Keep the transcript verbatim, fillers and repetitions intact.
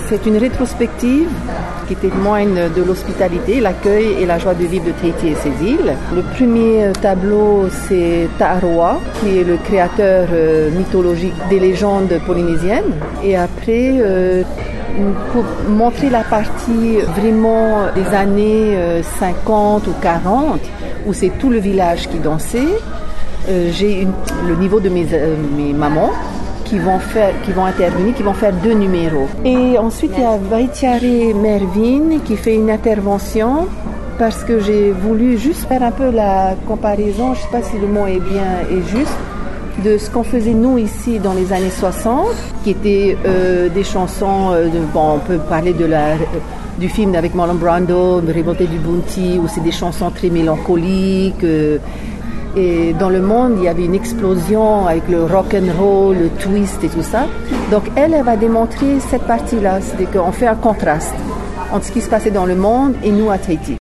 C'est une rétrospective qui témoigne de l'hospitalité, l'accueil et la joie de vivre de Tahiti et ses îles. Le premier tableau, c'est Ta'aroa, qui est le créateur euh, mythologique des légendes polynésiennes. Et après, euh, pour montrer la partie vraiment des années euh, cinquante ou quarante, où c'est tout le village qui dansait, euh, j'ai une, le niveau de mes, euh, mes mamans, qui vont faire, qui vont intervenir, qui vont faire deux numéros. Et ensuite, il y a Vaitiare Mervin qui fait une intervention parce que j'ai voulu juste faire un peu la comparaison, je ne sais pas si le mot est bien et juste, de ce qu'on faisait nous ici dans les années soixante, qui étaient euh, des chansons, euh, de, bon, on peut parler de la, du film avec Marlon Brando, Révolté du Bounty, où c'est des chansons très mélancoliques. Euh, Et dans le monde, il y avait une explosion avec le rock and roll, le twist et tout ça. Donc elle, elle va démontrer cette partie-là, c'est-à-dire qu'on fait un contraste entre ce qui se passait dans le monde et nous à Tahiti.